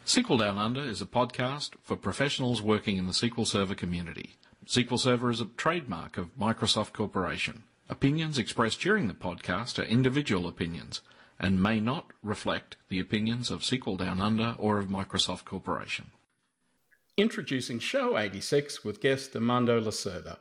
SQL Down Under is a podcast for professionals working in the SQL Server community. SQL Server is a trademark of Microsoft Corporation. Opinions expressed during the podcast are individual opinions and may not reflect the opinions of SQL Down Under or of Microsoft Corporation. Introducing Show 86 with guest Armando Lacerda.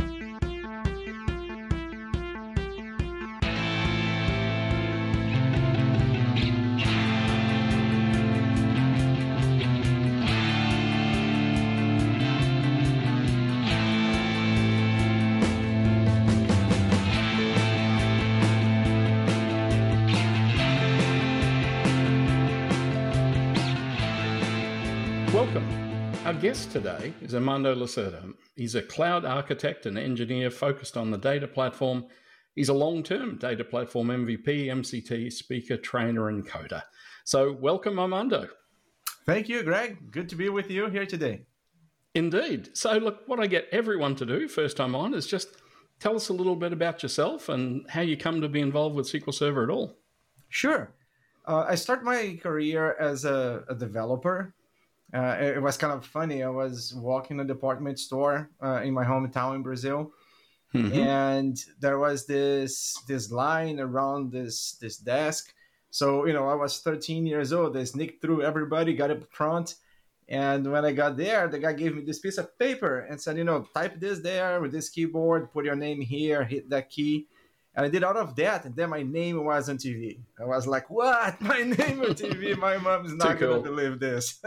Welcome. Our guest today is Armando Lacerda. He's a cloud architect and engineer focused on the data platform. He's a long-term data platform MVP, MCT, speaker, trainer, and coder. So welcome, Armando. Thank you, Greg. Good to be with you here today. Indeed. So look, what I get everyone to do first time on is just tell us a little bit about yourself and how you come to be involved with SQL Server at all. Sure. I started my career as a developer. It was kind of funny. I was walking a department store in my hometown in Brazil, and there was this line around this desk. So, I was 13 years old. I sneaked through everybody, got up front. And when I got there, the guy gave me this piece of paper and said, type this there with this keyboard, put your name here, hit that key. And I did all of that, and then my name was on TV. I was like, what? My name on TV? My mom is not going to believe this.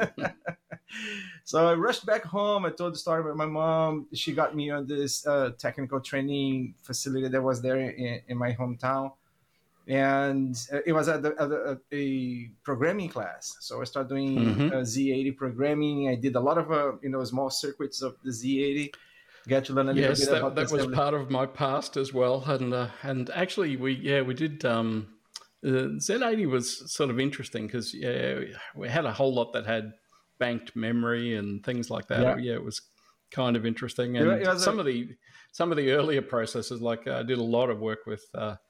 So I rushed back home. I told the story about my mom. She got me on this technical training facility that was there in my hometown. And it was a programming class. So I started doing Z80 programming. I did a lot of small circuits of the Z80. Get to learn a little bit about that was part of my past as well, and actually we did. Z80 was sort of interesting because we had a whole lot that had banked memory and things like that. Yeah, it was kind of interesting, and some of the earlier processes, like I did a lot of work with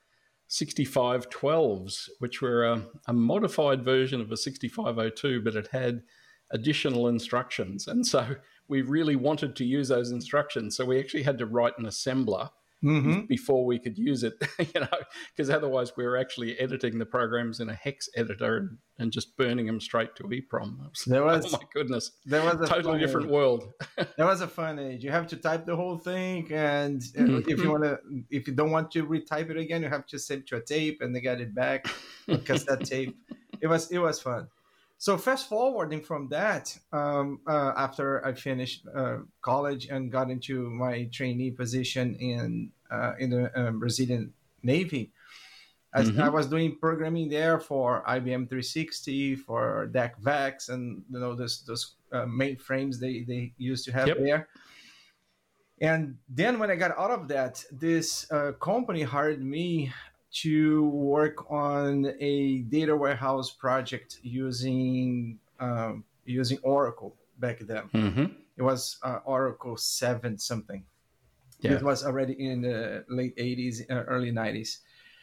6512s, which were a modified version of a 6502, but it had additional instructions, and so we really wanted to use those instructions. So we actually had to write an assembler before we could use it, because otherwise we were actually editing the programs in a hex editor and just burning them straight to EEPROM. Oh my goodness. There was a totally different world. That was a fun age. You have to type the whole thing. And if you don't want to retype it again, you have to save to a tape and they get it back because that tape, it was fun. So fast forwarding from that, after I finished college and got into my trainee position in the Brazilian Navy, I was doing programming there for IBM 360, for DEC VAX, and those mainframes they used to have there. And then when I got out of that, this company hired me to work on a data warehouse project using Oracle back then. It was Oracle 7 something. Yeah. It was already in the late 80s, early 90s.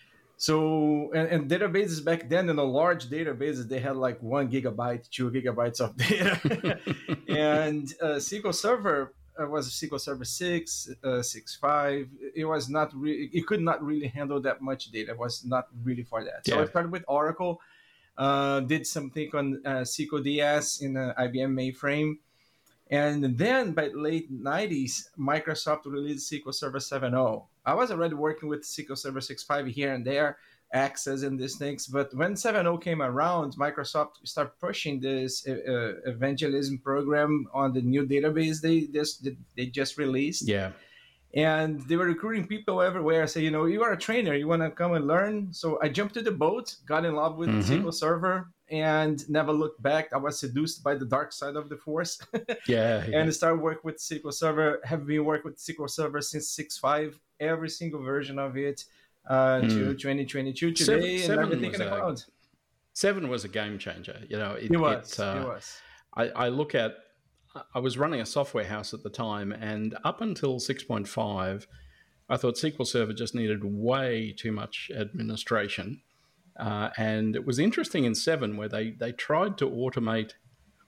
So, and databases back then, large databases, they had like 1 gigabyte, 2 gigabytes of data. And SQL Server was SQL Server 6, 6.5. It was not really, it could not really handle that much data. It was not really for that. So I started with Oracle, did something on SQL DS in an IBM mainframe. And then by late 90s, Microsoft released SQL Server 7.0. I was already working with SQL Server 6.5 here and there, Access and these things. But when 7.0 came around, Microsoft started pushing this evangelism program on the new database they just released. Yeah. And they were recruiting people everywhere. Say, you are a trainer, you want to come and learn. So I jumped to the boat, got in love with SQL Server, and never looked back. I was seduced by the dark side of the force. And started working with SQL Server. Have been working with SQL Server since 6.5, every single version of it. To 2022 today, and everything in the cloud. 7 was a game changer. It was. I look at, I was running a software house at the time, and up until 6.5, I thought SQL Server just needed way too much administration. And it was interesting in 7 where they tried to automate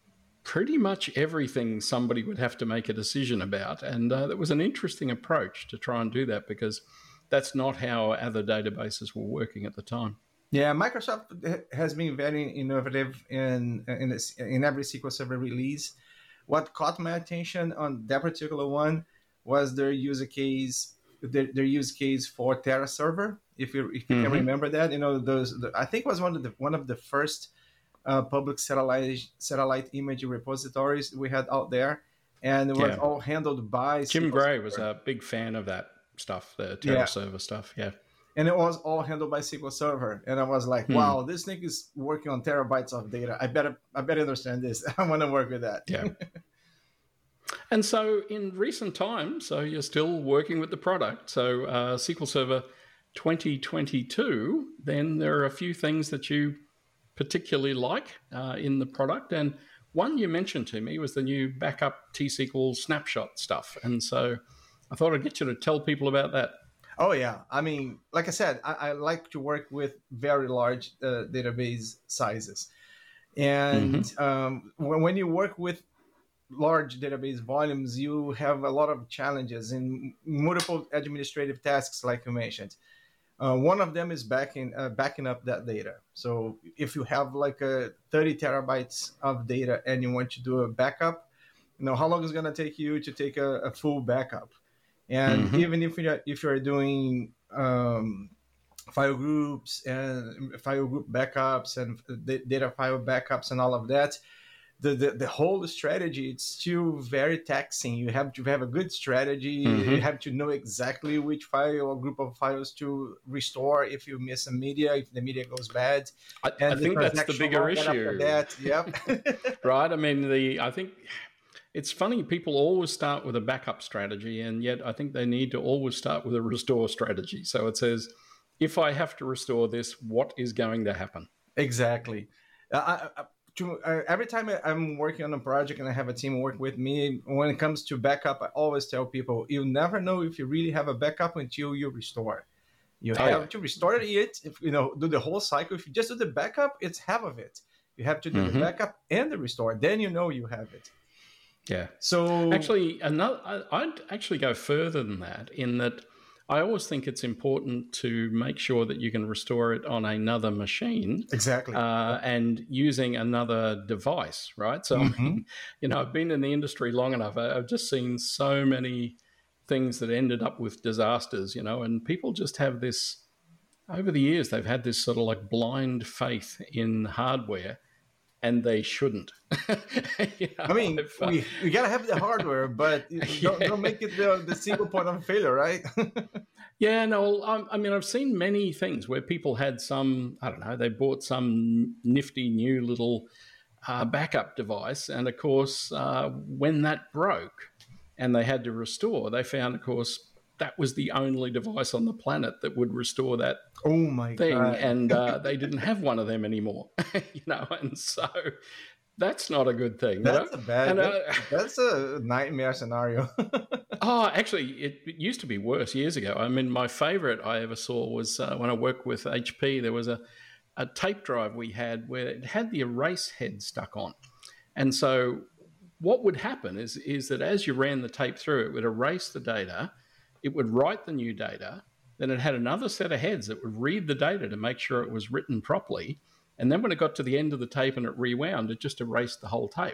pretty much everything somebody would have to make a decision about. And that was an interesting approach to try and do that, because that's not how other databases were working at the time. Yeah, Microsoft has been very innovative in every SQL Server release. What caught my attention on that particular one was their use case for Terra Server. If you can remember that, I think it was one of the first public satellite image repositories we had out there, and it was all handled by Jim SQL Gray Server. was a big fan of that stuff, the Terra Server stuff. Yeah. And it was all handled by SQL Server, and I was like, "Wow, this thing is working on terabytes of data. I better understand this. I want to work with that." Yeah. And so, in recent times, so you're still working with the product. So, SQL Server 2022. Then there are a few things that you particularly like in the product, and one you mentioned to me was the new backup T-SQL snapshot stuff. And so, I thought I'd get you to tell people about that. Oh, yeah. I mean, like I said, I like to work with very large database sizes. And when you work with large database volumes, you have a lot of challenges in multiple administrative tasks, like you mentioned. One of them is backing up that data. So if you have like 30 terabytes of data and you want to do a backup, how long is it going to take you to take a full backup? And even if you're doing file groups and file group backups and data file backups and all of that, the whole strategy, it's still very taxing. You have to have a good strategy. You have to know exactly which file or group of files to restore if you miss a media, if the media goes bad. I think that's the bigger issue. Yep. Right. I mean, I think it's funny, people always start with a backup strategy, and yet I think they need to always start with a restore strategy. So it says, if I have to restore this, what is going to happen? Exactly. Every time I'm working on a project and I have a team work with me, when it comes to backup, I always tell people, you never know if you really have a backup until you restore. You have to restore it, do the whole cycle. If you just do the backup, it's half of it. You have to do the backup and the restore. Then you have it. Yeah. So actually, I'd actually go further than that, in that I always think it's important to make sure that you can restore it on another machine. Exactly. And using another device, right? So, I've been in the industry long enough. I've just seen so many things that ended up with disasters, and people just have this, over the years, they've had this sort of like blind faith in hardware. And they shouldn't. I mean, we gotta have the hardware, but don't make it the single point of failure, right? Yeah, no. I mean, I've seen many things where people had some, I don't know, they bought some nifty new little backup device, and of course, when that broke and they had to restore, they found, of course, that was the only device on the planet that would restore that thing. God. And they didn't have one of them anymore, and so that's not a good thing. That's a bad, that's a nightmare scenario. Actually, it used to be worse years ago. I mean, my favorite I ever saw was when I worked with HP, there was a tape drive we had where it had the erase head stuck on. And so what would happen is that as you ran the tape through, it would erase the data, it would write the new data, then it had another set of heads that would read the data to make sure it was written properly. And then when it got to the end of the tape and it rewound, it just erased the whole tape.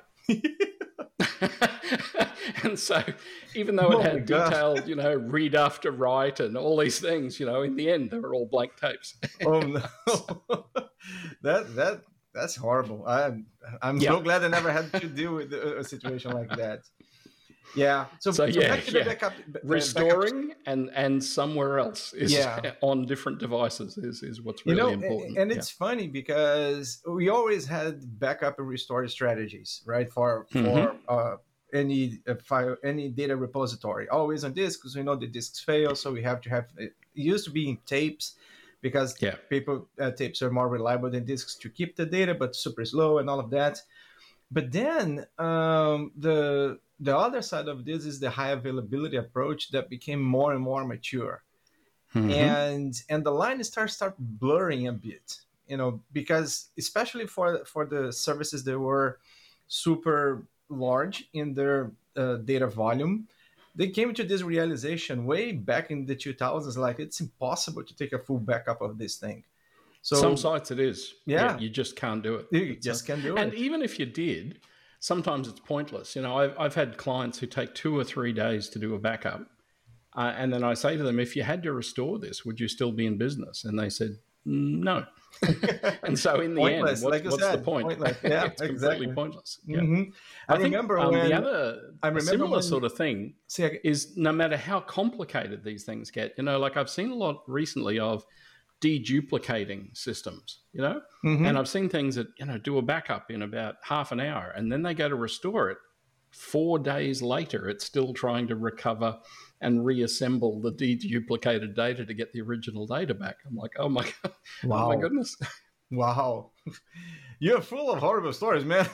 And so even though it had detailed, read after write and all these things, in the end, they were all blank tapes. Oh, no. That's horrible. I'm so glad I never had to deal with a situation like that. Yeah. So back to the backup, restoring and somewhere else is on different devices is what's really important. And it's funny because we always had backup and restore strategies, right? For any file, any data repository, always on disk, because we know the disks fail. So we have to have, it used to be in tapes because tapes are more reliable than disks to keep the data, but super slow and all of that. But then the other side of this is the high availability approach that became more and more mature. And the line start blurring a bit, because especially for the services that were super large in their data volume, they came to this realization way back in the 2000s, like it's impossible to take a full backup of this thing. So some sites it is. Yeah. You just can't do it. You just can't do it. And even if you did, sometimes it's pointless. You know, I've had clients who take 2 or 3 days to do a backup. And then I say to them, if you had to restore this, would you still be in business? And they said, no. And so in the Pointless, end, like you what's said, the point? pointless. Yeah, it's exactly. completely pointless. Yeah. Mhm. I I think, remember the when other similar sort of thing is no matter how complicated these things get, you know, like I've seen a lot recently of deduplicating systems, you know, and I've seen things that, you know, do a backup in about half an hour and then they go to restore it. 4 days later, it's still trying to recover and reassemble the deduplicated data to get the original data back. I'm like, oh my God, Wow. oh my goodness. Wow. You're full of horrible stories, man.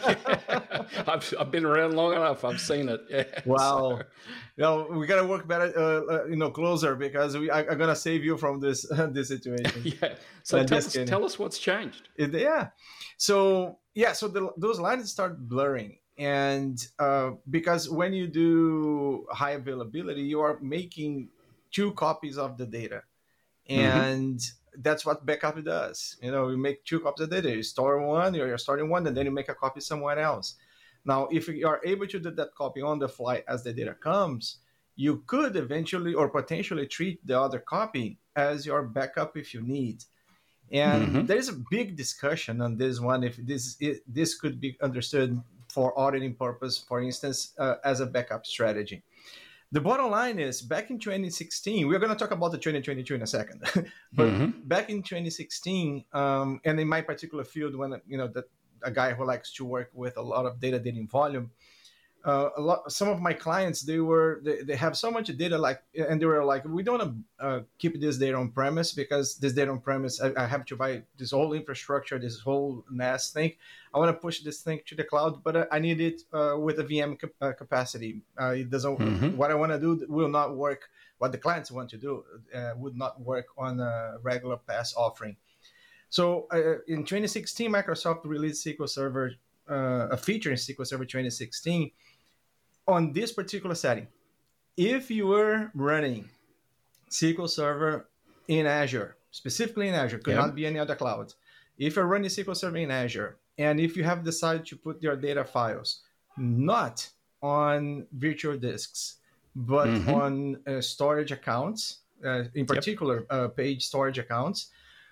I've been around long enough. I've seen it. Yeah. Wow. So. We gotta work better, closer because I'm gonna save you from this this situation. Yeah. So tell us what's changed. So those lines start blurring, and because when you do high availability, you are making 2 copies of the data, and that's what backup does. You know, you make 2 copies of data. You store one, you're starting one, and then you make a copy somewhere else. Now, if you are able to do that copy on the fly as the data comes, you could eventually or potentially treat the other copy as your backup if you need. And there is a big discussion on this one, if this could be understood for auditing purpose, for instance, as a backup strategy. The bottom line is, back in 2016, we're going to talk about the 2022 in a second, but back in 2016, and in my particular field, when, you know, a guy who likes to work with a lot of data in volume, some of my clients, they have so much data, like, and they were like, we don't want to keep this data on premise, because this data on premise, I have to buy this whole infrastructure, this whole NAS thing. I want to push this thing to the cloud, but I need it with a VM capacity. It doesn't. What I want to do will not work. What the clients want to do would not work on a regular PaaS offering. So in 2016, Microsoft released SQL Server, a feature in SQL Server 2016 on this particular setting. If you were running SQL Server in Azure, specifically in Azure, could not be any other cloud. If you're running SQL Server in Azure, and if you have decided to put your data files not on virtual disks, but on storage accounts, in particular page storage accounts,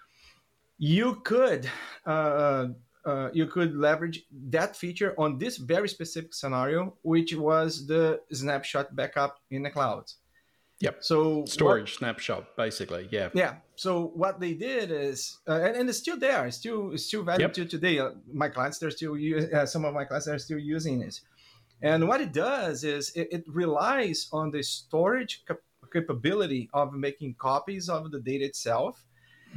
you could leverage that feature on this very specific scenario, which was the snapshot backup in the cloud. Yep. So storage snapshot, basically. Yeah. Yeah. So what they did is, and it's still there, it's still valid to today. My clients, they're still some of my clients are still using it. And what it does is it relies on the storage capability of making copies of the data itself.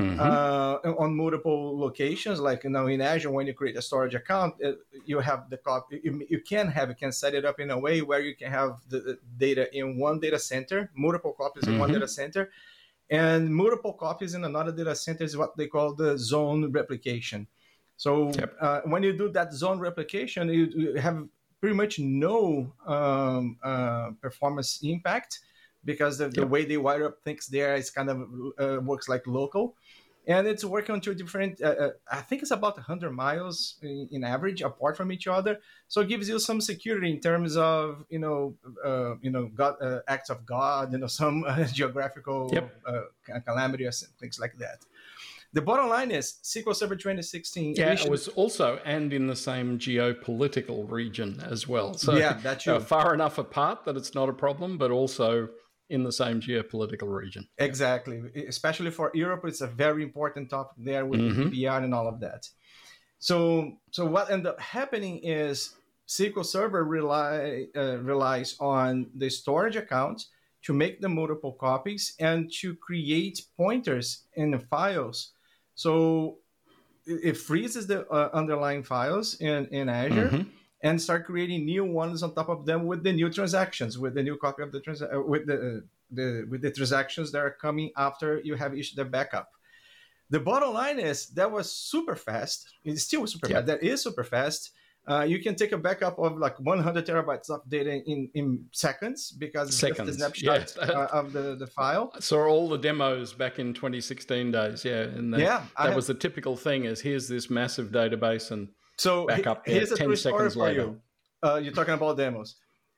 On multiple locations, like, you know, in Azure, when you create a storage account, you have the copy. You can set it up in a way where you can have the data in one data center, multiple copies in one data center, and multiple copies in another data center is what they call the zone replication. So when you do that zone replication, you have pretty much no performance impact, because the way they wire up things there is kind of works like local. And it's working on 2 different, I think it's about 100 miles in average apart from each other. So it gives you some security in terms of, God, acts of God, some geographical calamity or things like that. The bottom line is SQL Server 2016. Yeah, it was also, and in the same geopolitical region as well. So that's true. Far enough apart that it's not a problem, but also in the same geopolitical region. Exactly. Especially for Europe, it's a very important topic there with the PBR and all of that. So what ended up happening is SQL Server relies on the storage account to make the multiple copies and to create pointers in the files. So it freezes the underlying files in Azure and start creating new ones on top of them with the new transactions, with the new copy of the with the transactions that are coming after you have issued the backup. The bottom line is that was super fast. It's still super fast. That is super fast. You can take a backup of like 100 terabytes of data in seconds because it's just a snapshot of the file. I saw all the demos back in 2016 days. Yeah. And that was the typical thing is here's this massive database and backup here's 10 seconds later. You're talking about demos.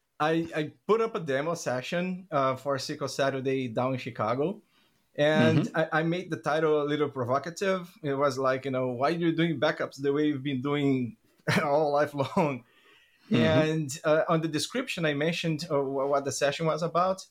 I put up a demo session for SQL Saturday down in Chicago. And I made the title a little provocative. It was like, why are you doing backups the way you've been doing all life long? And on the description, I mentioned what the session was about.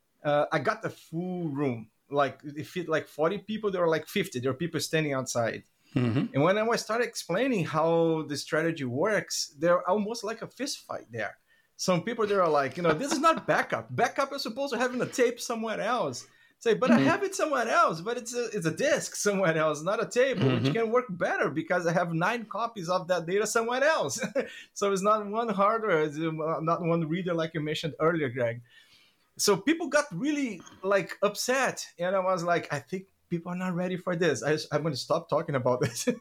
I got the full room. Like, it fit like 40 people. There were like 50. There were people standing outside. And when I started explaining how the strategy works, they're almost like a fist fight there. Some people, they are like, this is not backup. Backup is supposed to have in a tape somewhere else. Say, but I have it somewhere else, but it's a disk somewhere else, not a tape, which can work better because I have 9 copies of that data somewhere else. So it's not one hardware, it's not one reader like you mentioned earlier, Greg. So people got really like upset. And I was like, I think people are not ready for this. I'm going to stop talking about this.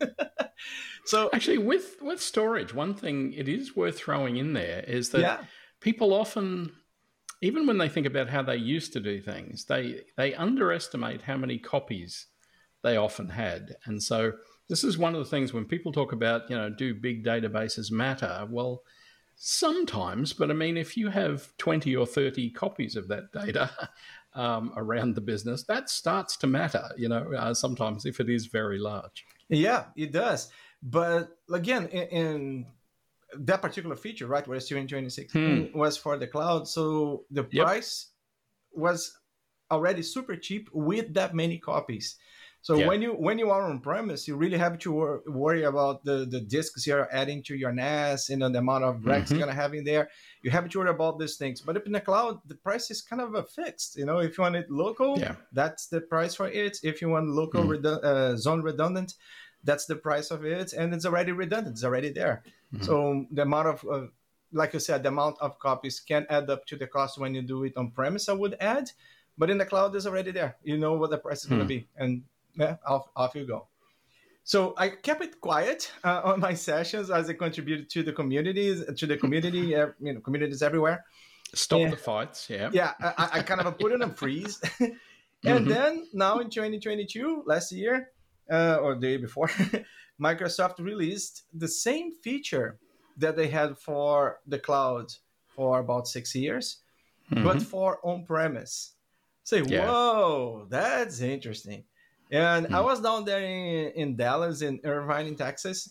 So actually with storage, one thing it is worth throwing in there is that people often, even when they think about how they used to do things, they underestimate how many copies they often had. And so this is one of the things when people talk about, do big databases matter? Well, sometimes, but I mean, if you have 20 or 30 copies of that data around the business, that starts to matter, sometimes if it is very large. Yeah, it does. But again, in that particular feature, right, where it's 2016 was for the cloud. So the price was already super cheap with that many copies. So when you are on premise, you really have to worry about the disks you're adding to your NAS and the amount of racks you're going to have in there. You have to worry about these things. But up in the cloud, the price is kind of fixed. If you want it local, that's the price for it. If you want local zone redundant, that's the price of it. And it's already redundant. It's already there. So the amount of, like you said, the amount of copies can add up to the cost when you do it on premise, I would add. But in the cloud, it's already there. You know what the price is going to be. And off you go. So I kept it quiet on my sessions as I contributed to the communities, communities everywhere. Stop the fights, Yeah, I kind of put it on freeze. And then now in 2022, last year, or the year before, Microsoft released the same feature that they had for the cloud for about 6 years, but for on-premise. Say, whoa, that's interesting. And I was down there in Dallas, in Irvine, Texas,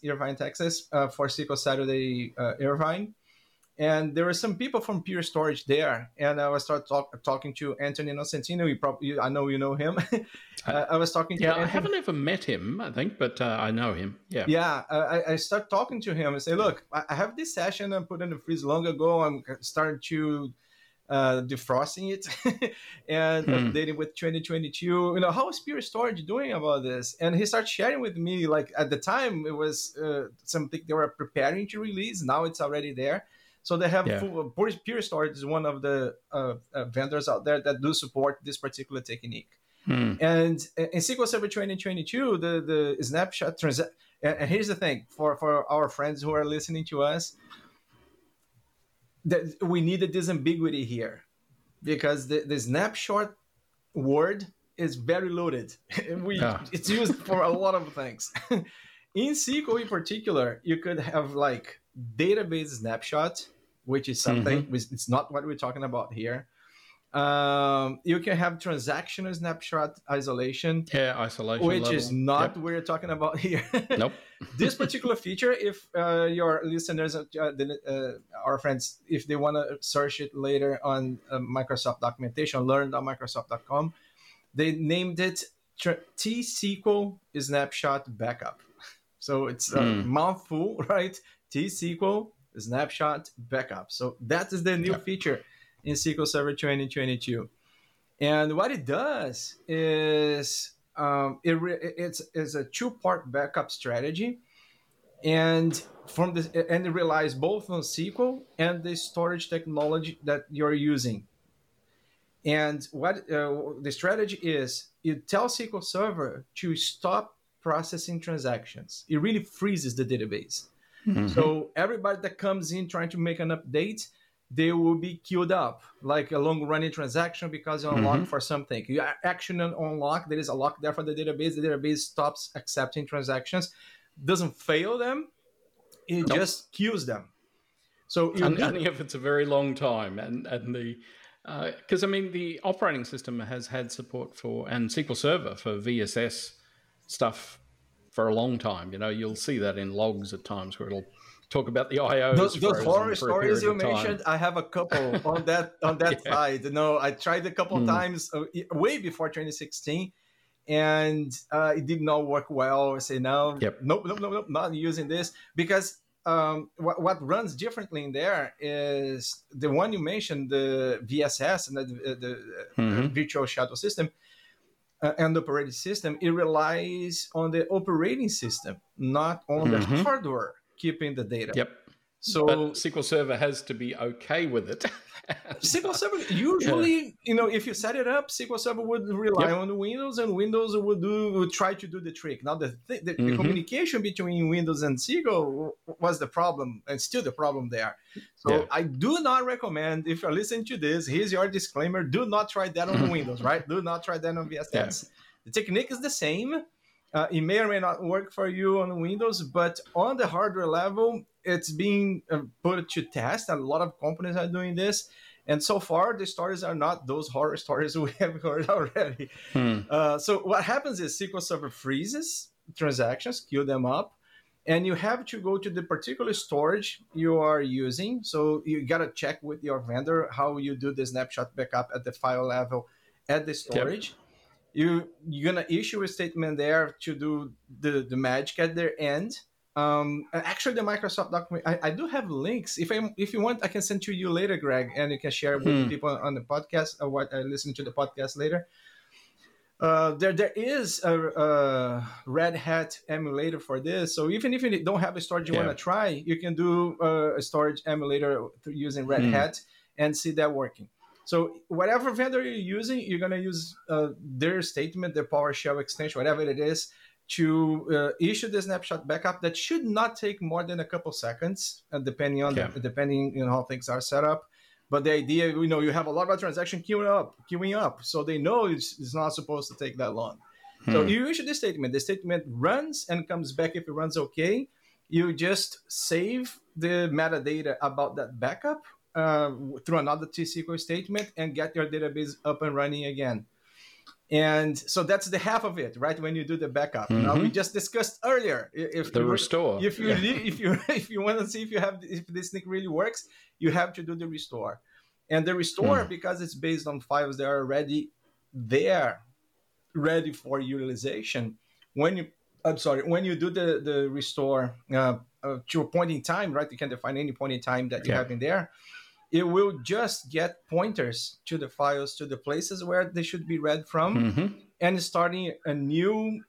for SQL Saturday Irvine. And there were some people from Pure Storage there. And I was talking to Anthony Nocentino. I know you know him. I was talking to Anthony. I haven't ever met him, I think, but I know him. Yeah, I started talking to him and say, look, I have this session I put in the freeze long ago. I'm starting to defrosting it and updating with 2022. How is Pure Storage doing about this? And he started sharing with me, like at the time it was something they were preparing to release. Now it's already there. So they have Pure Storage is one of the vendors out there that do support this particular technique. And in SQL Server 2022, the snapshot and here's the thing for our friends who are listening to us, that we needed this ambiguity here because the snapshot word is very loaded. It's used for a lot of things. In SQL in particular, you could have like database snapshot, which is something, it's not what we're talking about here. You can have transactional snapshot isolation. Isolation which level. Is not what we're talking about here. Nope. This particular feature, if your listeners, our friends, if they want to search it later on Microsoft documentation, learn.microsoft.com, they named it T-SQL Snapshot Backup. So it's a mouthful, right? T-SQL Snapshot Backup. So that is the new feature in SQL Server 2022. And what it does is it's a 2-part backup strategy, and it relies both on SQL and the storage technology that you're using. And what the strategy is, you tell SQL Server to stop processing transactions. It really freezes the database. So everybody that comes in trying to make an update, they will be queued up like a long running transaction because you unlock for something. You action and unlock, there is a lock there for the database stops accepting transactions, doesn't fail them, it just queues them. So only if it's a very long time, and the because the operating system has had support for, and SQL Server for VSS stuff for a long time. You'll see that in logs at times where it'll talk about the IOs. Those horror stories you mentioned, I have a couple on that side. I tried a couple times way before 2016, and it did not work well. I say nope, not using this, because what runs differently in there is the one you mentioned, the VSS and the virtual shadow system and the operating system. It relies on the operating system, not on the hardware keeping the data. Yep. So but SQL Server has to be okay with it. SQL Server usually, if you set it up, SQL Server would rely on Windows, and Windows would try to do the trick. Now the communication between Windows and SQL was the problem, and still the problem there. So I do not recommend, if you're listening to this, here's your disclaimer: do not try that on Windows, right? Do not try that on VSS. Yeah. The technique is the same. It may or may not work for you on Windows, but on the hardware level, it's being put to test. A lot of companies are doing this. And so far, the stories are not those horror stories we have heard already. So what happens is SQL Server freezes transactions, queue them up, and you have to go to the particular storage you are using. So you got to check with your vendor how you do the snapshot backup at the file level at the storage. You're going to issue a statement there to do the magic at their end. Actually, the Microsoft document, I do have links. If you want, I can send to you later, Greg, and you can share with the people on the podcast or what I listen to the podcast later. There is a Red Hat emulator for this. So even if you don't have a storage you want to try, you can do a storage emulator using Red Hat and see that working. So whatever vendor you're using, you're going to use their statement, their PowerShell extension, whatever it is, to issue the snapshot backup. That should not take more than a couple seconds, depending on how things are set up. But the idea, you have a lot of transactions queuing up, so they know it's not supposed to take that long. So you issue the statement. The statement runs and comes back if it runs okay. You just save the metadata about that backup through another T-SQL statement and get your database up and running again. And so that's the half of it, right? When you do the backup. Now we just discussed earlier, restore. If you want to see if this thing really works, you have to do the restore. And the restore, because it's based on files that are already there, ready for utilization. When you do the restore to a point in time, right? You can define any point in time that you have in there. It will just get pointers to the files, to the places where they should be read from, and starting a new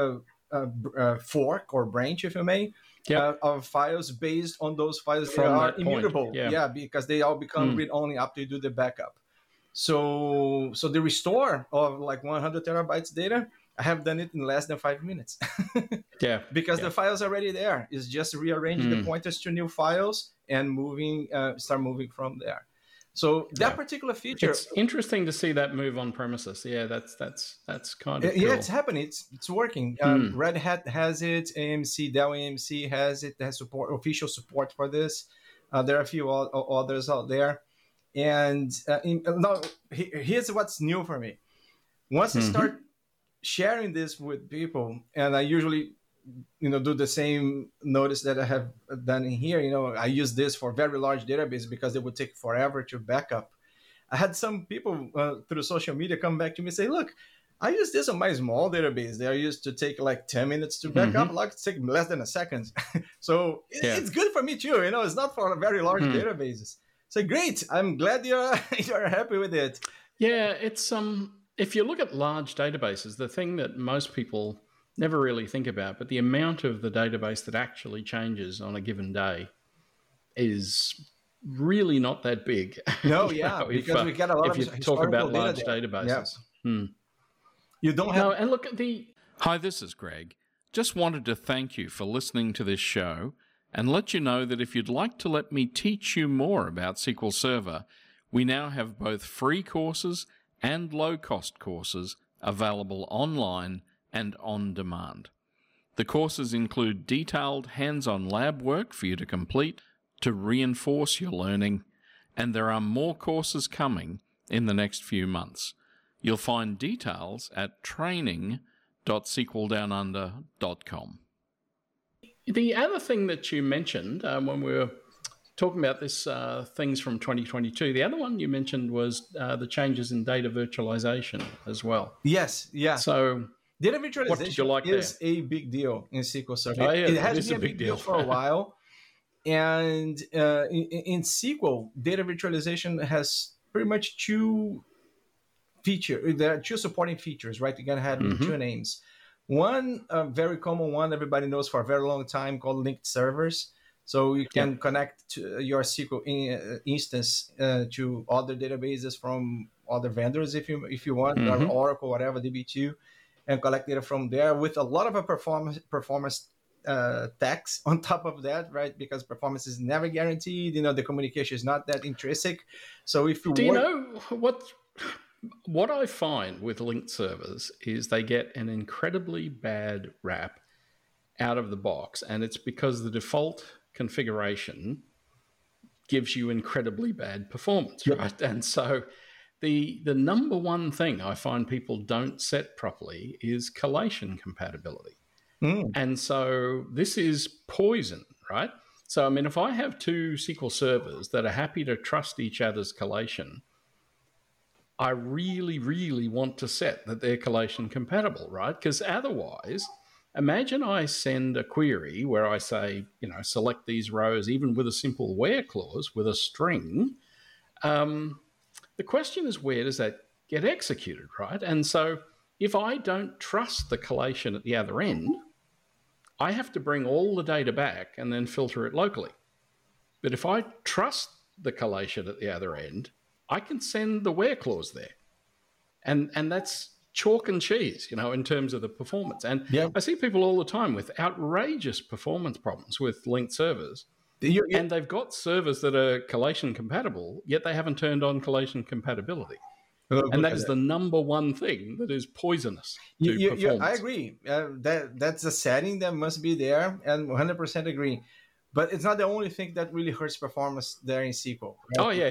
fork or branch, if you may, of files based on those files that are immutable. Because they all become read-only after you do the backup. So the restore of like 100 terabytes data, I have done it in less than 5 minutes. Because the files are already there. It's just rearranging the pointers to new files and start moving from there. So that particular feature, it's interesting to see that move on premises. Yeah, that's kind of cool. Yeah, it's happening. It's working. Red Hat has it. Dell AMC has it. They have official support for this. There are a few others out there. And now here's what's new for me. Once I start sharing this with people, and I usually do the same notice that I have done in here. I use this for very large databases because they would take forever to back up. I had some people through social media come back to me and say, look, I use this on my small database. They are used to take like 10 minutes to back up. Like, it's taking less than a second. So it's good for me too. It's not for very large databases. So great. I'm glad you're happy with it. Yeah, it's if you look at large databases, the thing that most people never really think about, but the amount of the database that actually changes on a given day is really not that big. No, because we get a lot of if you talk about large databases. You don't have... and look at the... Hi, this is Greg. Just wanted to thank you for listening to this show and let you know that if you'd like to let me teach you more about SQL Server, we now have both free courses and low-cost courses available online and on demand. The courses include detailed hands-on lab work for you to complete to reinforce your learning, and there are more courses coming in the next few months. You'll find details at training.sqldownunder.com. The other thing that you mentioned when we were talking about this things from 2022, the other one you mentioned was the changes in data virtualization as well. Yes, yeah. So data virtualization what did you like is there? a big deal in SQL Server. Oh, yeah, it has been a big deal for a while. And in SQL, data virtualization has pretty much two features. There are two supporting features, right? You can have two names. One very common one everybody knows for a very long time called linked servers. So you can connect to your SQL instance to other databases from other vendors if you want, or Oracle, whatever, DB2, and collect data from there with a lot of a performance tax on top of that, right? Because performance is never guaranteed. The communication is not that intrinsic. So if you you know what I find with linked servers is they get an incredibly bad rap out of the box, and it's because the default configuration gives you incredibly bad performance, right? And so the number one thing I find people don't set properly is collation compatibility. And so this is poison, right? So, I mean, if I have two SQL servers that are happy to trust each other's collation, I really, really want to set that they're collation compatible, right? Because otherwise, imagine I send a query where I say, select these rows, even with a simple where clause with a string. The question is, where does that get executed, right? And so if I don't trust the collation at the other end, I have to bring all the data back and then filter it locally. But if I trust the collation at the other end, I can send the where clause there. And that's chalk and cheese, in terms of the performance. And I see people all the time with outrageous performance problems with linked servers. And they've got servers that are collation compatible, yet they haven't turned on collation compatibility. And that is the number one thing that is poisonous to performance. I agree. That's a setting that must be there, and 100% agree. But it's not the only thing that really hurts performance there in SQL. Right? Oh, yeah.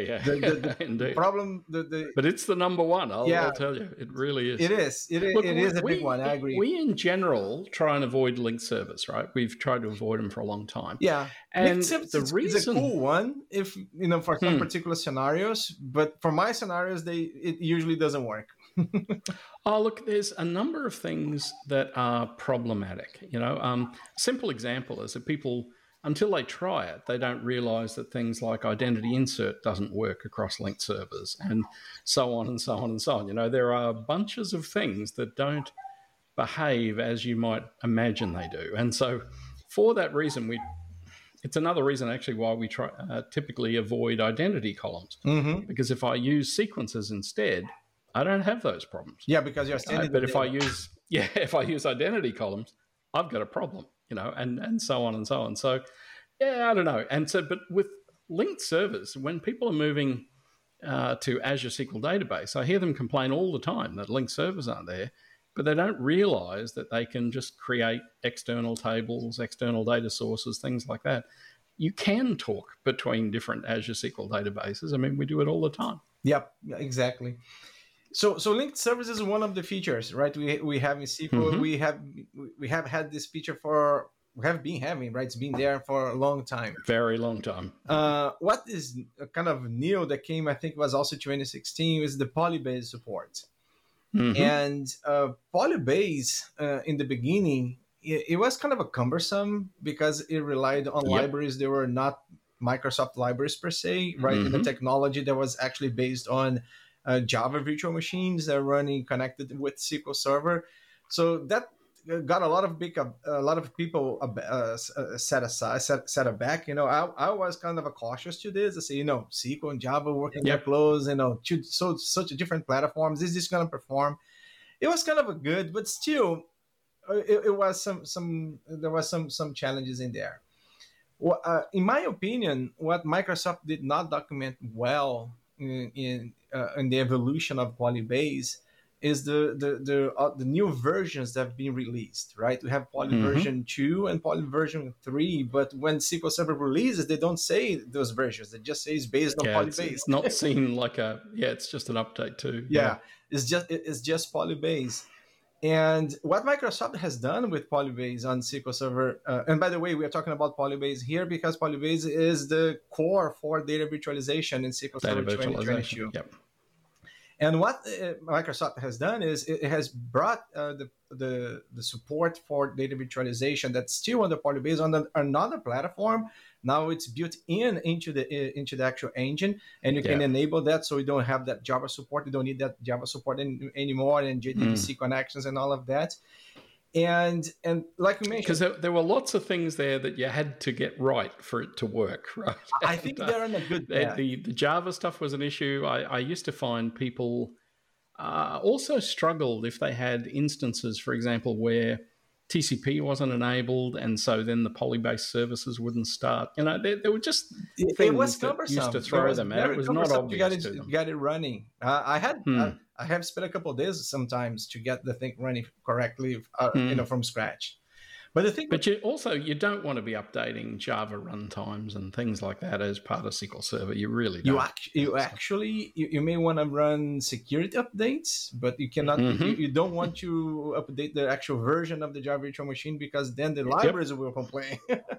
Indeed. Problem, but it's the number one, I'll tell you. It really is. It is. It is a big one, I agree. We, in general, try and avoid linked servers, right? We've tried to avoid them for a long time. Yeah. And it's a cool one, if for some particular scenarios. But for my scenarios, it usually doesn't work. Oh, look, there's a number of things that are problematic. Simple example is that people, until they try it, they don't realize that things like identity insert doesn't work across linked servers, and so on and so on and so on. There are bunches of things that don't behave as you might imagine they do. And so for that reason, it's another reason actually why we typically avoid identity columns, because if I use sequences instead, I don't have those problems. Yeah, because you're standing. But if I use identity columns, I've got a problem. And so on and so on. So, I don't know. And so, but with linked servers, when people are moving to Azure SQL Database, I hear them complain all the time that linked servers aren't there, but they don't realize that they can just create external tables, external data sources, things like that. You can talk between different Azure SQL databases. I mean, we do it all the time. Yep, exactly. So linked servers is one of the features, right? We have in SQL. We have had this feature we have been having, right? It's been there for a long time. Very long time. What is kind of new that came, I think, was also 2016, is the Polybase support. And Polybase in the beginning, it was kind of a cumbersome because it relied on libraries that were not Microsoft libraries per se, right? And the technology that was actually based on Java virtual machines that are running connected with SQL Server. So that got a lot of people set aback. I was kind of cautious to this. I say, SQL and Java working that close, such different platforms. Is this going to perform? It was kind of a good, but still, it was there was some challenges in there. In my opinion, what Microsoft did not document well in the evolution of Polybase is the new versions that have been released, right? We have Poly version 2 and Poly version 3, but when SQL Server releases, they don't say those versions. They just say it's based on Polybase. It's not seen like it's just an update too. Yeah, it's just Polybase. And what Microsoft has done with Polybase on SQL Server, and by the way, we are talking about Polybase here because Polybase is the core for data virtualization in SQL Server 2022. Yep. And what Microsoft has done is it has brought the support for data virtualization that's still on the Polybase on another platform. Now it's built into the actual engine, and you can enable that, so you don't have that Java support. You don't need that Java support anymore, and JDBC connections and all of that. And like we mentioned, because there were lots of things there that you had to get right for it to work, right? I think they're on a good path. The Java stuff was an issue. I used to find people also struggled if they had instances, for example, where TCP wasn't enabled, and so then the Polybase services wouldn't start. You know, there were just things that used to throw them out. It was not obvious to them. You got it running. I have spent a couple of days sometimes to get the thing running correctly, from scratch. But you don't want to be updating Java runtimes and things like that as part of SQL Server. You really don't. You may want to run security updates, but you cannot. You don't want to update the actual version of the Java Virtual Machine because then the libraries will complain.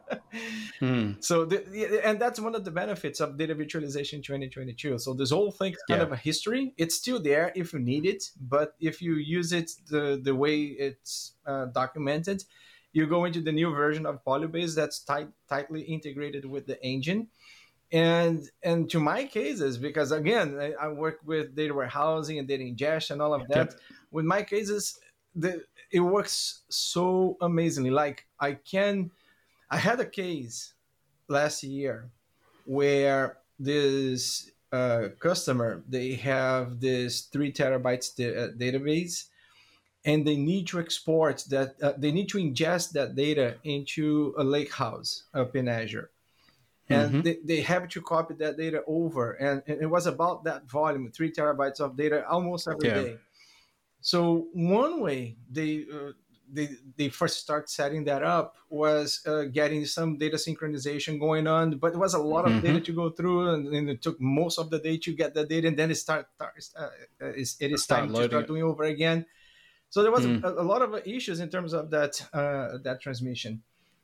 So, and that's one of the benefits of Data Virtualization 2022. So this whole thing is kind of a history. It's still there if you need it, but if you use it the way it's documented, you go into the new version of Polybase that's tightly integrated with the engine. And to my cases, because again, I work with data warehousing and data ingestion and all of that. With my cases, it works so amazingly. Like I had a case last year where this customer, they have this 3 terabytes database, and they need to export that. They need to ingest that data into a lakehouse up in Azure, and they have to copy that data over. And it was about that volume, 3 terabytes of data, almost every day. So one way they first start setting that up was getting some data synchronization going on, but it was a lot of data to go through, and it took most of the day to get the data, and then it is time to start doing over again. So there was a lot of issues in terms of that transmission.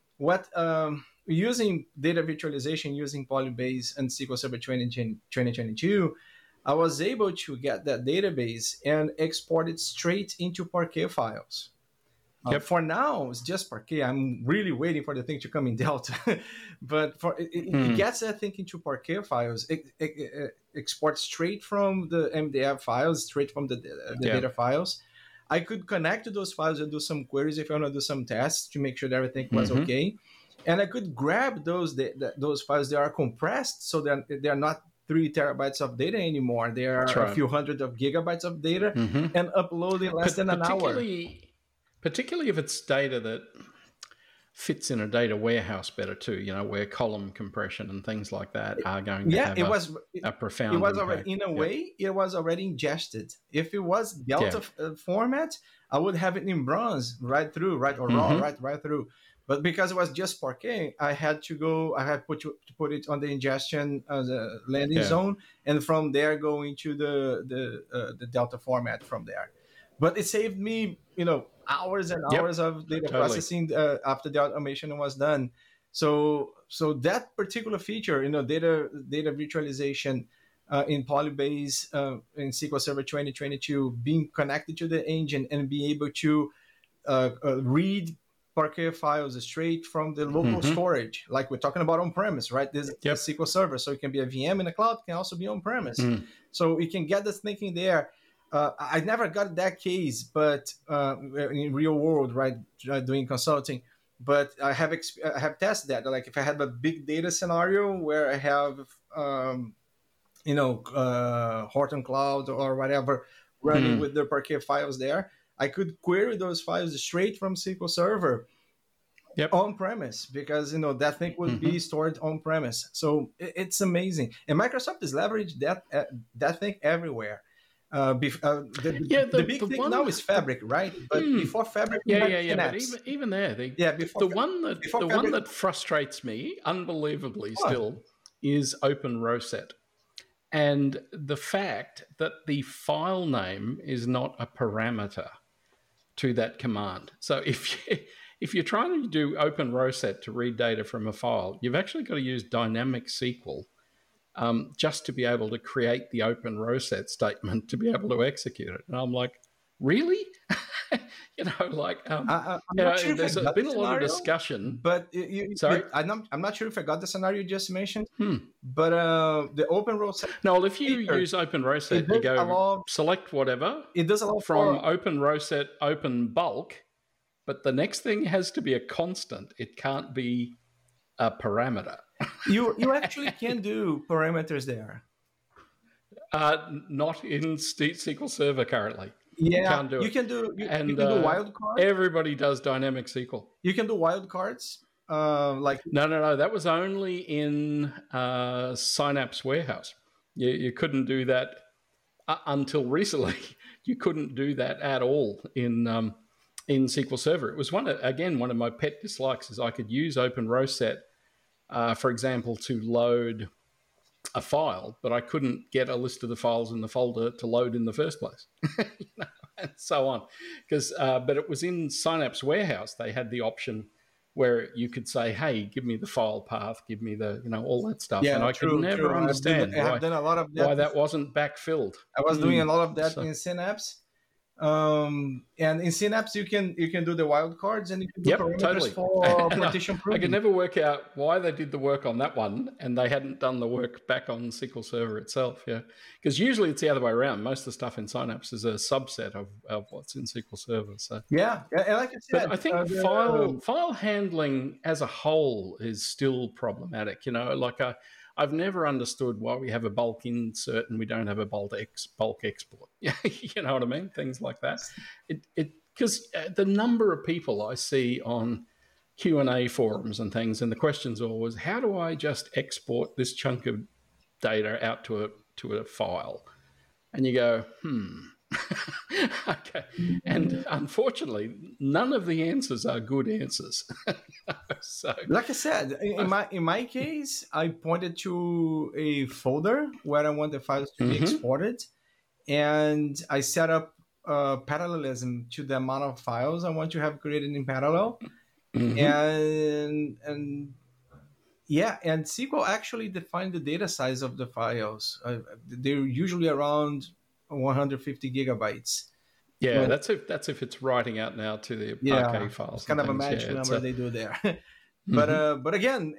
Using data virtualization using Polybase and SQL Server 2022, I was able to get that database and export it straight into Parquet files. For now, it's just Parquet. I'm really waiting for the thing to come in Delta, but it gets that thing into Parquet files. It exports straight from the MDF files, straight from the data files. I could connect to those files and do some queries if I want to do some tests to make sure that everything was okay. And I could grab those files. They are compressed, so they're not 3 terabytes of data anymore. They are a few hundred of gigabytes of data, and upload in less than an hour. Particularly if it's data that fits in a data warehouse better too, where column compression and things like that are going to have a profound impact. Already, in a way, it was already ingested. If it was Delta format, I would have it in bronze right through, or raw right through. But because it was just Parquet, I had to put it on the ingestion the landing zone, and from there go into the Delta format from there. But it saved me, hours and hours of data processing after the automation was done. So that particular feature, data virtualization in Polybase in SQL Server 2022, being connected to the engine and being able to read Parquet files straight from the local storage, like we're talking about on-premise, right? This is SQL Server, so it can be a VM in the cloud, can also be on-premise. So you can get this thinking there. I never got that case, but in real world, right, doing consulting. But I have tested that. Like if I had a big data scenario where I have, Horton Cloud or whatever running with the Parquet files there, I could query those files straight from SQL Server Yep. on premise, because that thing would be stored on premise. So it's amazing, and Microsoft is leveraging that thing everywhere. The big thing now is Fabric, right? But before Fabric, we had Synapse. But even there, before the one that frustrates me unbelievably still is Open Rosette, and the fact that the file name is not a parameter to that command. So if you're trying to do Open Rosette to read data from a file, you've actually got to use dynamic SQL just to be able to create the Open Rosette statement to be able to execute it. And I'm like, really? There's been a lot of discussion. But sorry? I'm not sure if I got the scenario you just mentioned. But the Open Rosette. No, if you use Open Rosette, you go select whatever. It does allow from Open Rosette, Open Bulk. But the next thing has to be a constant. It can't be a parameter. You actually can do parameters there. Not in SQL Server currently. Yeah, you can do wildcards. Everybody does dynamic SQL. You can do wildcards. No. That was only in Synapse Warehouse. You couldn't do that until recently. You couldn't do that at all in SQL Server. It was one of my pet dislikes is I could use Open Rosette, for example, to load a file, but I couldn't get a list of the files in the folder to load in the first place, and so on. But it was in Synapse Warehouse. They had the option where you could say, "Hey, give me the file path, give me the all that stuff," and I could never understand why that wasn't backfilled. I was doing a lot of that in Synapse. And in Synapse, you can do the wildcards and you can do parameters for partition proving. I could never work out why they did the work on that one and they hadn't done the work back on SQL Server itself. Yeah, because usually it's the other way around. Most of the stuff in Synapse is a subset of what's in SQL Server. So yeah, and like I said, but I think file handling as a whole is still problematic. I've never understood why we have a bulk insert and we don't have a bulk export. You know what I mean? Things like that. Because the number of people I see on Q&A forums and things, and the questions are always, how do I just export this chunk of data out to a file? And you go, okay. And unfortunately, none of the answers are good answers. So, like I said, in my case, I pointed to a folder where I want the files to be exported, and I set up parallelism to the amount of files I want to have created in parallel, and SQL actually defined the data size of the files. They're usually around 150 gigabytes. Yeah, that's if it's writing out now to the Parquet files. It's kind of a magic number they do there. But again,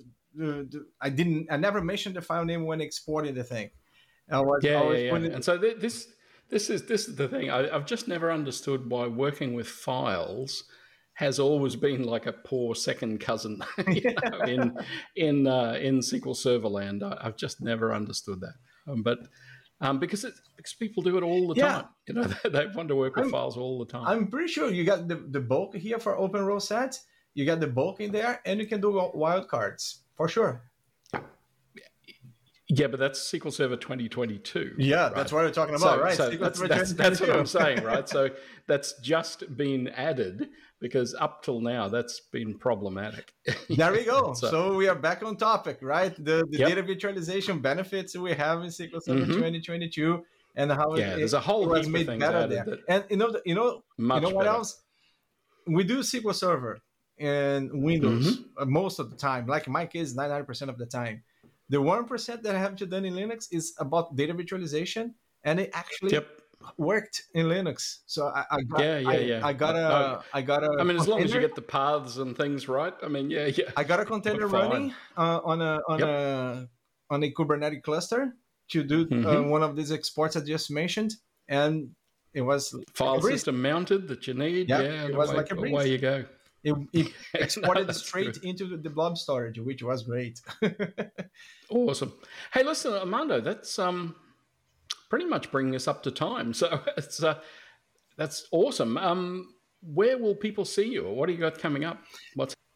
I never mentioned the file name when exporting the thing. And so this is the thing. I've just never understood why working with files has always been like a poor second cousin in SQL Server land. I've just never understood that. Because people do it all the time. They want to work with files all the time. I'm pretty sure you got the bulk here for Open Rosette. You got the bulk in there, and you can do wildcards for sure. Yeah, but that's SQL Server 2022. Yeah, right? That's what we're talking about, right? So that's what I'm saying, right? So that's just been added because up till now that's been problematic. There we go. So we are back on topic, right? The data virtualization benefits we have in SQL Server 2022 and how there's a whole heap of things better there. And you know what else? We do SQL Server in Windows most of the time. Like in my case, 99% of the time. The 1% that I have done in Linux is about data virtualization, and it actually worked in Linux. So I got a. As long as you get the paths and things right. I got a container running on a Kubernetes cluster to do one of these exports I just mentioned, and it was file system mounted that you need. It was like a breeze. Away you go. It exported straight into the blob storage, which was great. Awesome. Hey, listen, Armando, that's pretty much bringing us up to time. So that's awesome. Where will people see you, or what do you got coming up?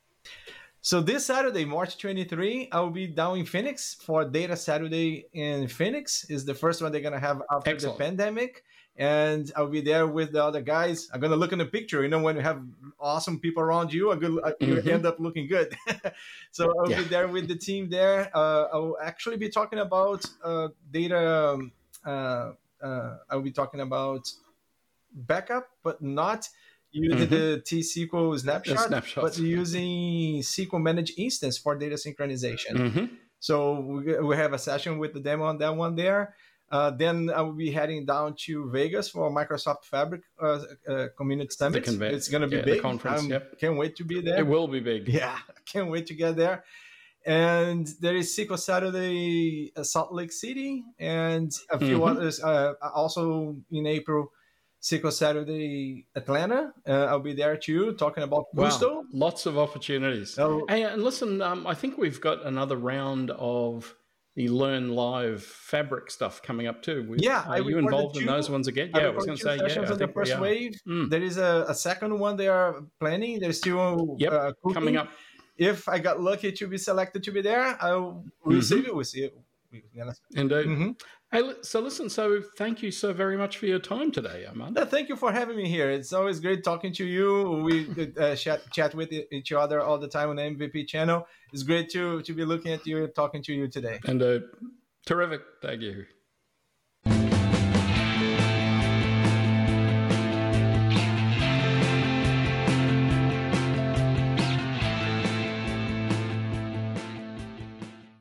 So this Saturday, March 23, I will be down in Phoenix for Data Saturday in Phoenix. Is the first one they're going to have after Excellent. the pandemic. And I'll be there with the other guys. I'm going to look in the picture. You know, when you have awesome people around you, you end up looking good. So I'll be there with the team there. I'll actually be talking about data. I'll be talking about backup, but not using the T-SQL snapshot, but using SQL Managed Instance for data synchronization. So we have a session with the demo on that one there. Then I will be heading down to Vegas for Microsoft Fabric Community Summit. It's going to be big. Can't wait to be there. It will be big. Yeah, can't wait to get there. And there is SQL Saturday Salt Lake City and a few others. Also in April, SQL Saturday Atlanta. I'll be there too, talking about Gusto. Wow. Lots of opportunities. Hey, and listen, I think we've got another round of the Learn Live Fabric stuff coming up too. Are you involved in those ones again? Yeah, I was going to say, I think the first wave. There is a second one they are planning. They're still coming up. If I got lucky to be selected to be there, we'll see it. We'll see it. Indeed. Hey, so listen, thank you so very much for your time today, Armando. Thank you for having me here. It's always great talking to you. We chat with each other all the time on the MVP channel. It's great to be looking at you and talking to you today. And terrific. Thank you.